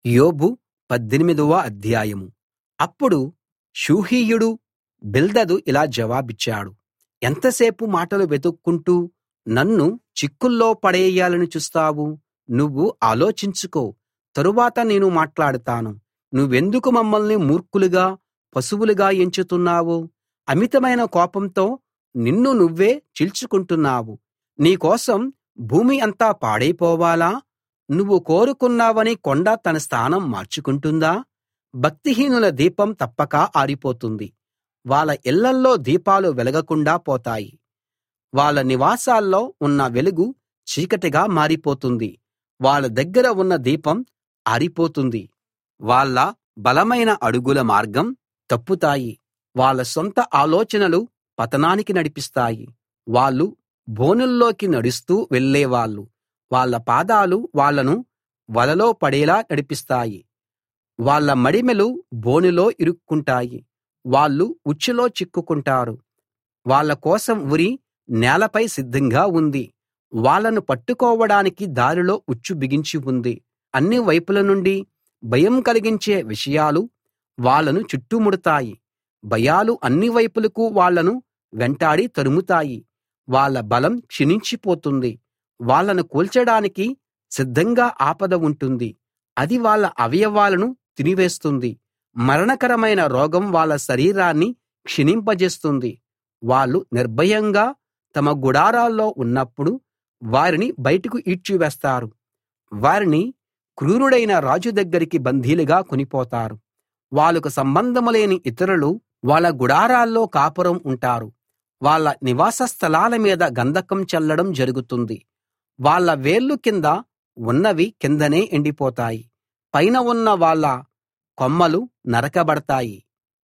యోబు 18వ అధ్యాయం. అప్పుడు షూహీయుడు బిల్దదు ఇలా జవాబిచ్చాడు: ఎంతసేపు మాటలు వెతుక్కుంటూ నన్ను చిక్కుల్లో పడేయాలని చూస్తావు? నువ్వు ఆలోచించుకో, తరువాత నేను మాట్లాడతాను. నువ్వెందుకు మమ్మల్ని మూర్ఖులుగా, పశువులుగా ఎంచుతున్నావు? అమితమైన కోపంతో నిన్ను నువ్వే చీల్చుకుంటున్నావు. నీ కోసం భూమి అంతా పాడైపోవాలా? నువ్వు కోరుకున్నావని కొండ తన స్థానం మార్చుకుంటుందా? భక్తిహీనుల దీపం తప్పక ఆరిపోతుంది. వాళ్ళ ఇళ్ళల్లో దీపాలు వెలగకుండా పోతాయి. వాళ్ళ నివాసాల్లో ఉన్న వెలుగు చీకటిగా మారిపోతుంది. వాళ్ళ దగ్గర ఉన్న దీపం ఆరిపోతుంది. వాళ్ళ బలమైన అడుగుల మార్గం తప్పుతాయి. వాళ్ళ సొంత ఆలోచనలు పతనానికి నడిపిస్తాయి. వాళ్ళు బోనుల్లోకి నడుస్తూ వెళ్ళేవాళ్ళు. వాళ్ళ పాదాలు వాళ్ళను వలలో పడేలా నడిపిస్తాయి. వాళ్ళ మడిమెలు బోనులో ఇరుక్కుంటాయి. వాళ్ళు ఉచ్చులో చిక్కుకుంటారు. వాళ్ళ కోసం ఉరి నేలపై సిద్ధంగా ఉంది. వాళ్ళను పట్టుకోవడానికి దారిలో ఉచ్చు బిగించి ఉంది. అన్ని వైపుల నుండి భయం కలిగించే విషయాలు వాళ్ళను చుట్టుముడతాయి. భయాలు అన్ని వైపులకు వాళ్ళను వెంటాడి తరుముతాయి. వాళ్ళ బలం క్షీణించిపోతుంది. వాళ్ళను కూల్చడానికి సిద్ధంగా ఆపద ఉంటుంది. అది వాళ్ళ అవయవాలను తినివేస్తుంది. మరణకరమైన రోగం వాళ్ళ శరీరాన్ని క్షీణింపజేస్తుంది. వాళ్ళు నిర్భయంగా తమ గుడారాల్లో ఉన్నప్పుడు వారిని బయటకు ఈడ్చివేస్తారు. వారిని క్రూరుడైన రాజు దగ్గరికి బందీలుగా కొనిపోతారు. వాళ్ళకు సంబంధం లేని ఇతరులు వాళ్ళ గుడారాల్లో కాపురం ఉంటారు. వాళ్ళ నివాస స్థలాల మీద గంధకం చల్లడం జరుగుతుంది. వాళ్ళ వేళ్ళు కింద ఉన్నవి కిందనే ఎండిపోతాయి. పైన ఉన్న వాళ్ళ కొమ్మలు నరకబడతాయి.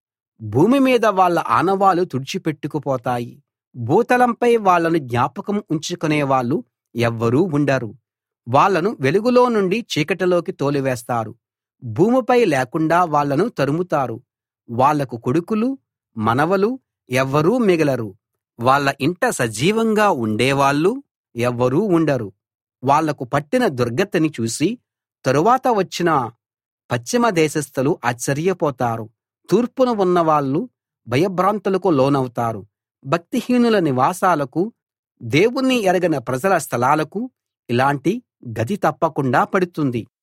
భూమి మీద వాళ్ళ ఆనవాళ్ళు తుడిచిపెట్టుకుపోతాయి. భూతలంపై వాళ్ళను జ్ఞాపకం ఉంచుకునేవాళ్ళు ఎవ్వరూ ఉండరు. వాళ్ళను వెలుగులో నుండి చీకటిలోకి తోలివేస్తారు. భూమిపై లేకుండా వాళ్ళను తరుముతారు. వాళ్లకు కొడుకులు, మనవలు ఎవ్వరూ మిగలరు. వాళ్ళ ఇంట సజీవంగా ఉండేవాళ్ళు ఎవ్వరూ ఉండరు. వాళ్లకు పట్టిన దుర్గతిని చూసి తరువాత వచ్చిన పశ్చిమ దేశస్థులు ఆశ్చర్యపోతారు. తూర్పున ఉన్నవాళ్ళు భయభ్రాంతులకు లోనవుతారు. భక్తిహీనుల నివాసాలకు, దేవుణ్ణి ఎరగని ప్రజల స్థలాలకు ఇలాంటి గతి తప్పకుండా పడుతుంది.